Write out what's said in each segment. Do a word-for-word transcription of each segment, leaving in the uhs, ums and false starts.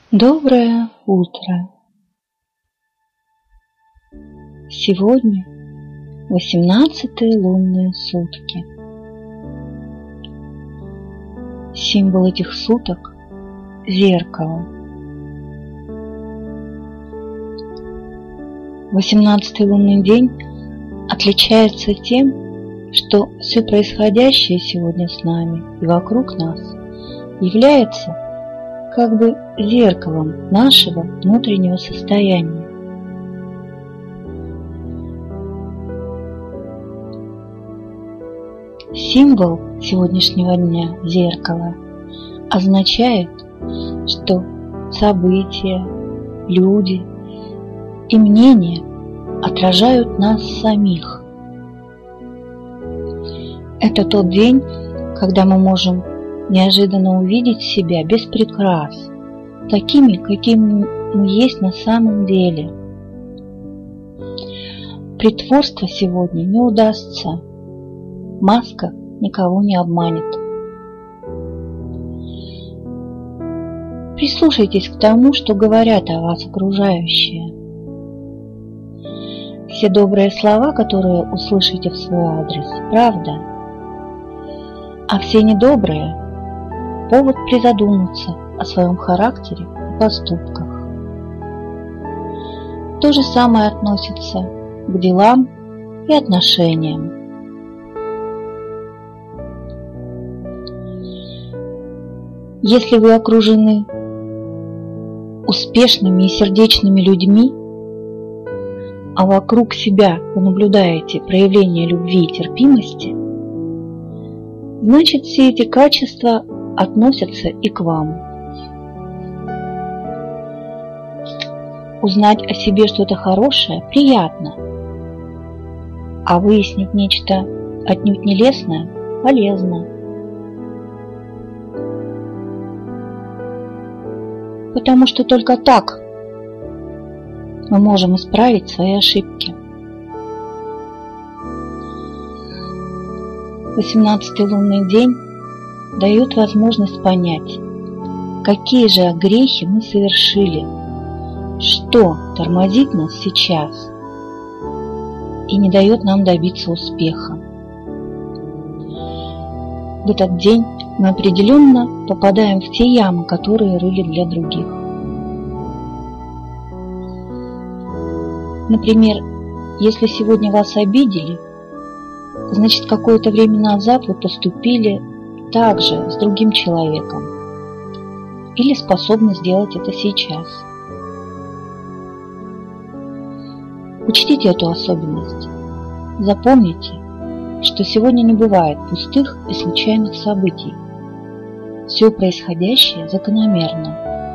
Доброе утро! Сегодня восемнадцатые лунные сутки. Символ этих суток – зеркало. Восемнадцатый лунный день отличается тем, что все происходящее сегодня с нами и вокруг нас является как бы зеркалом нашего внутреннего состояния. Символ сегодняшнего дня зеркала означает, что события, люди и мнения отражают нас самих. Это тот день, когда мы можем неожиданно увидеть себя без прикрас, такими, какими мы есть на самом деле. Притворство сегодня не удастся, маска никого не обманет. Прислушайтесь к тому, что говорят о вас окружающие. Все добрые слова, которые услышите в свой адрес, правда, а все недобрые – повод призадуматься о своем характере и поступках. То же самое относится к делам и отношениям. Если вы окружены успешными и сердечными людьми, а вокруг себя вы наблюдаете проявление любви и терпимости, значит, все эти качества относятся и к вам. Узнать о себе что-то хорошее приятно, а выяснить нечто отнюдь не лестное полезно. Потому что только так мы можем исправить свои ошибки. Восемнадцатый лунный день дает возможность понять, какие же грехи мы совершили, что тормозит нас сейчас и не дает нам добиться успеха. В этот день мы определенно попадаем в те ямы, которые рыли для других. Например, если сегодня вас обидели, значит, какое-то время назад вы поступили так же с другим человеком или способны сделать это сейчас. Учтите эту особенность. Запомните, что сегодня не бывает пустых и случайных событий. Все происходящее закономерно.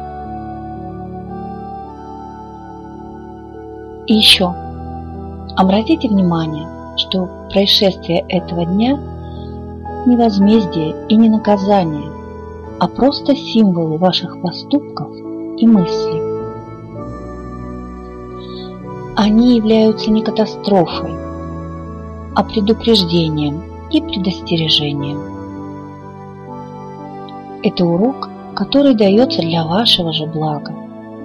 И еще обратите внимание, что происшествие этого дня не возмездие и не наказание, а просто символы ваших поступков и мыслей. Они являются не катастрофой, а предупреждением и предостережением. Это урок, который дается для вашего же блага.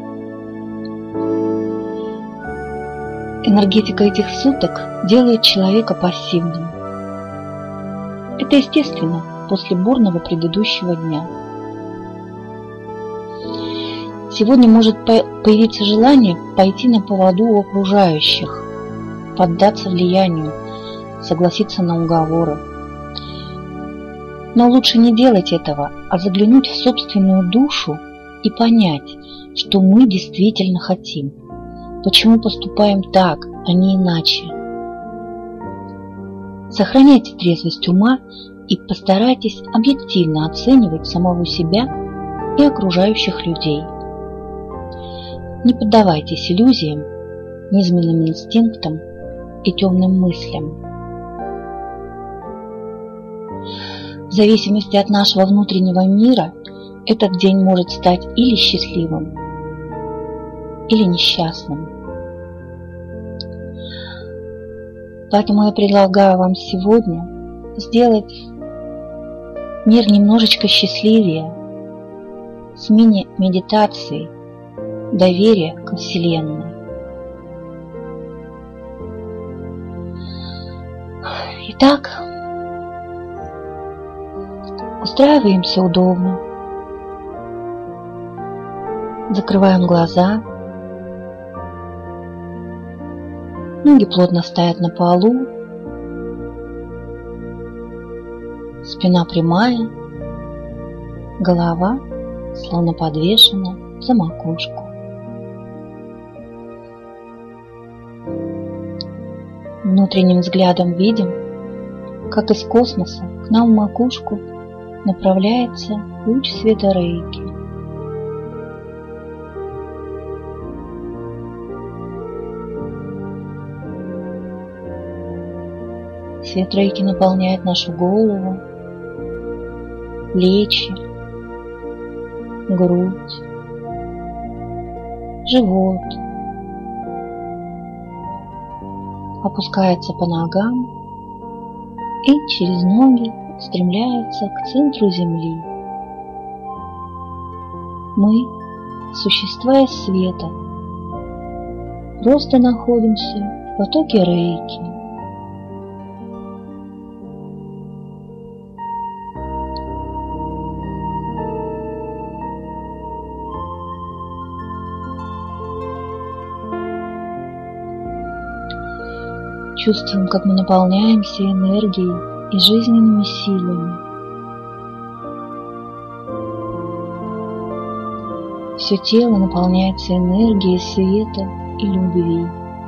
Энергетика этих суток делает человека пассивным. Это естественно после бурного предыдущего дня. Сегодня может появиться желание пойти на поводу у окружающих, поддаться влиянию, согласиться на уговоры. Но лучше не делать этого, а заглянуть в собственную душу и понять, что мы действительно хотим, почему поступаем так, а не иначе. Сохраняйте трезвость ума и постарайтесь объективно оценивать самого себя и окружающих людей. Не поддавайтесь иллюзиям, низменным инстинктам и темным мыслям. В зависимости от нашего внутреннего мира этот день может стать или счастливым, или несчастным. Поэтому я предлагаю вам сегодня сделать мир немножечко счастливее с мини-медитацией доверия ко Вселенной. Итак, устраиваемся удобно, закрываем глаза, ноги плотно стоят на полу, спина прямая, голова словно подвешена за макушку. Внутренним взглядом видим, как из космоса к нам в макушку направляется луч света рейки. Свет рейки наполняет нашу голову, плечи, грудь, живот, опускается по ногам и через ноги стремляется к центру Земли. Мы, существа из света, просто находимся в потоке рейки. Чувствуем, как мы наполняемся энергией и жизненными силами. Все тело наполняется энергией света и любви.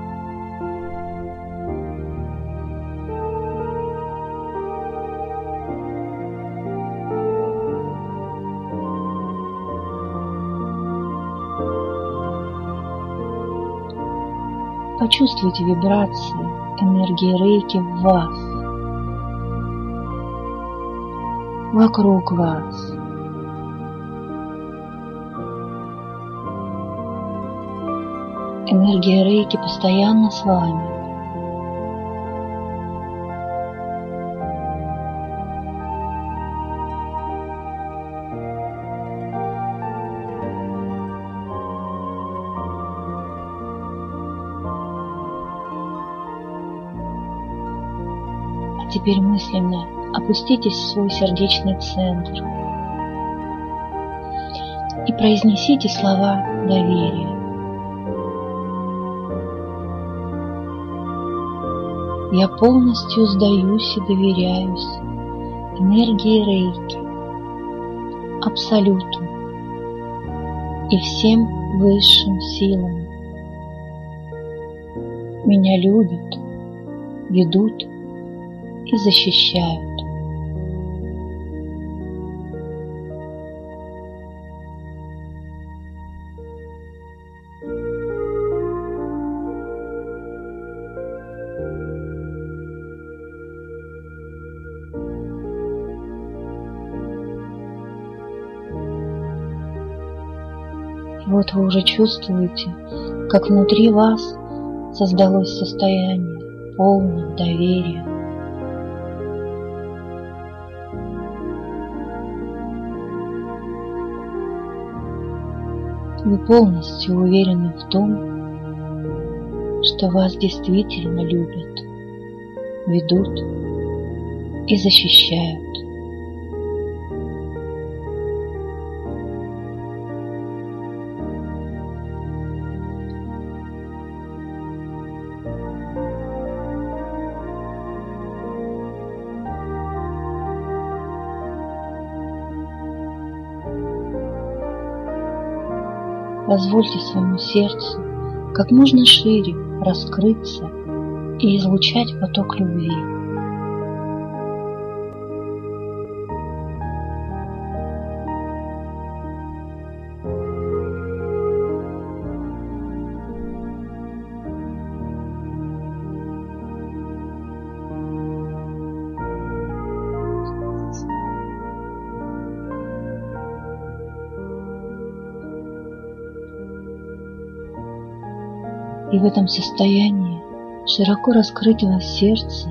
Почувствуйте вибрации энергии рейки в вас, вокруг вас. Энергия рейки постоянно с вами. Теперь мысленно опуститесь в свой сердечный центр и произнесите слова доверия. Я полностью сдаюсь и доверяюсь энергии рейки, Абсолюту и всем высшим силам. Меня любят, ведут и защищают. И вот вы уже чувствуете, как внутри вас создалось состояние полного доверия. Вы полностью уверены в том, что вас действительно любят, ведут и защищают. Позвольте своему сердцу как можно шире раскрыться и излучать поток любви. И в этом состоянии широко раскрытого сердца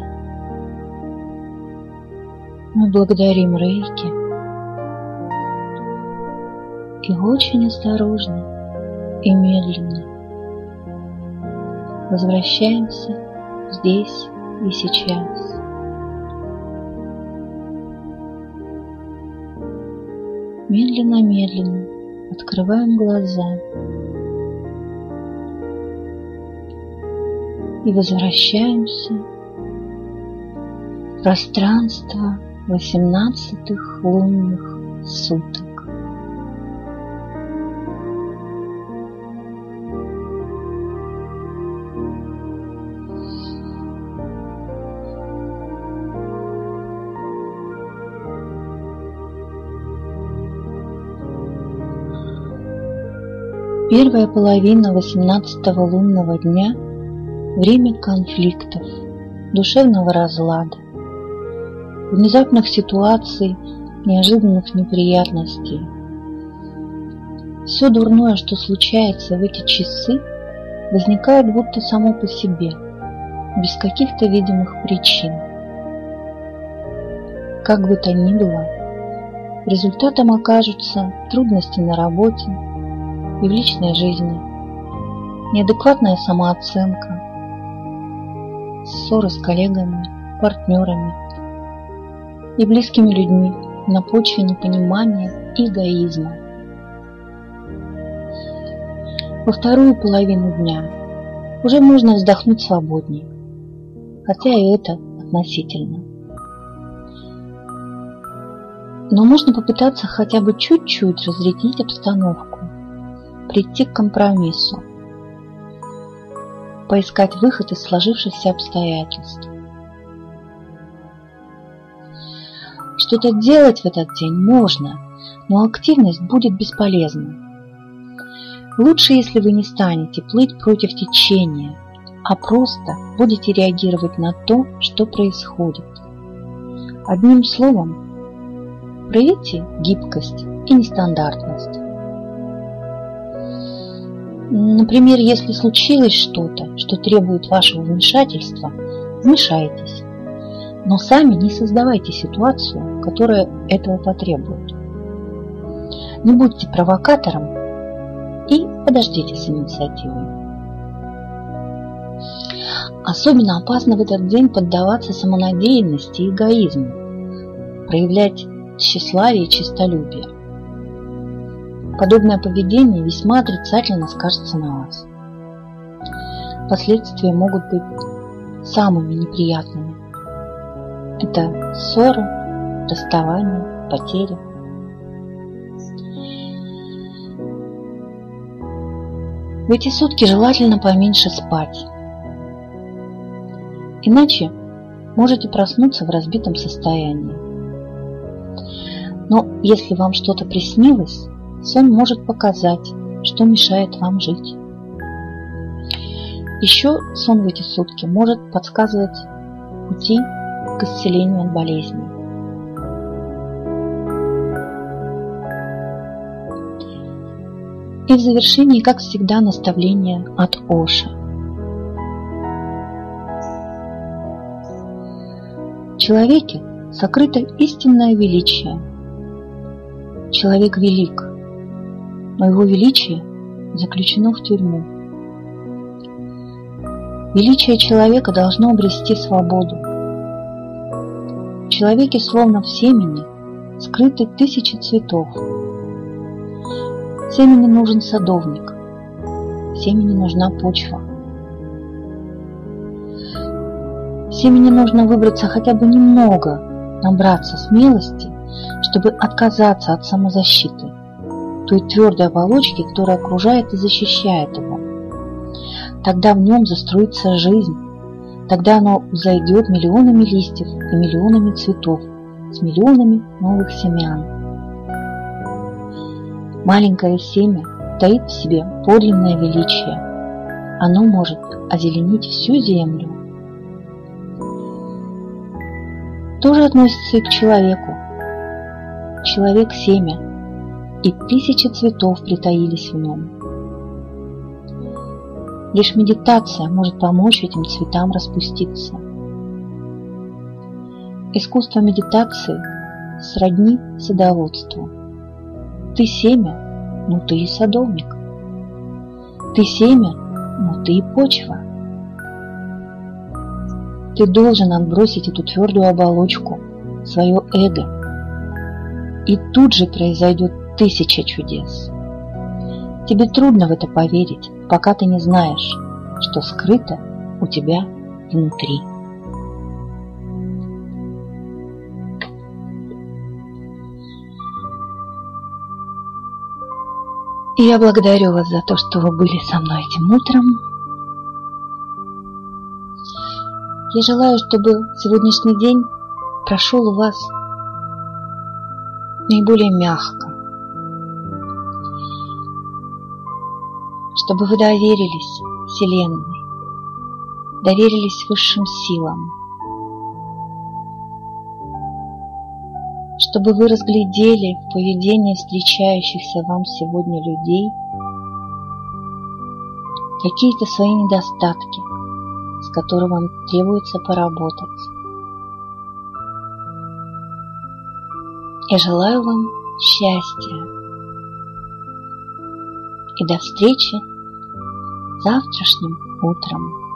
мы благодарим Рейки и очень осторожно и медленно возвращаемся здесь и сейчас. Медленно-медленно открываем глаза и возвращаемся в пространство восемнадцатых лунных суток. Первая половина восемнадцатого лунного дня – время конфликтов, душевного разлада, внезапных ситуаций, неожиданных неприятностей. Все дурное, что случается в эти часы, возникает будто само по себе, без каких-то видимых причин. Как бы то ни было, результатом окажутся трудности на работе и в личной жизни, неадекватная самооценка, ссоры с коллегами, партнерами и близкими людьми на почве непонимания и эгоизма. Во вторую половину дня уже можно вздохнуть свободнее, хотя и это относительно. Но можно попытаться хотя бы чуть-чуть разрядить обстановку, прийти к компромиссу, поискать выход из сложившихся обстоятельств. Что-то делать в этот день можно, но активность будет бесполезна. Лучше, если вы не станете плыть против течения, а просто будете реагировать на то, что происходит. Одним словом, проявите гибкость и нестандартность. Например, если случилось что-то, что требует вашего вмешательства, вмешайтесь, но сами не создавайте ситуацию, которая этого потребует. Не будьте провокатором и подождите с инициативой. Особенно опасно в этот день поддаваться самонадеянности и эгоизму, проявлять тщеславие и честолюбие. Подобное поведение весьма отрицательно скажется на вас. Последствия могут быть самыми неприятными. Это ссоры, расставания, потери. В эти сутки желательно поменьше спать. Иначе можете проснуться в разбитом состоянии. Но если вам что-то приснилось, сон может показать, что мешает вам жить. Еще сон в эти сутки может подсказывать пути к исцелению от болезней. И в завершении, как всегда, наставление от Оша. В человеке сокрыто истинное величие. Человек велик, но его величие заключено в тюрьму. Величие человека должно обрести свободу. В человеке, словно в семени, скрыты тысячи цветов. Семени нужен садовник, семени нужна почва. Семени нужно выбраться хотя бы немного, набраться смелости, чтобы отказаться от самозащиты, той твердой оболочки, которая окружает и защищает его. Тогда в нем застроится жизнь, тогда оно взойдет миллионами листьев и миллионами цветов с миллионами новых семян. Маленькое семя таит в себе подлинное величие. Оно может озеленить всю землю. Тоже относится и к человеку. Человек – семя, и тысячи цветов притаились в нем. Лишь медитация может помочь этим цветам распуститься. Искусство медитации сродни садоводству. Ты семя, но ты и садовник. Ты семя, но ты и почва. Ты должен отбросить эту твердую оболочку, свое эго, и тут же произойдет тысяча чудес. Тебе трудно в это поверить, пока ты не знаешь, что скрыто у тебя внутри. И я благодарю вас за то, что вы были со мной этим утром. Я желаю, чтобы сегодняшний день прошел у вас наиболее мягко, чтобы вы доверились Вселенной, доверились высшим силам, чтобы вы разглядели в поведении встречающихся вам сегодня людей какие-то свои недостатки, с которыми вам требуется поработать. Я желаю вам счастья и до встречи завтрашним утром.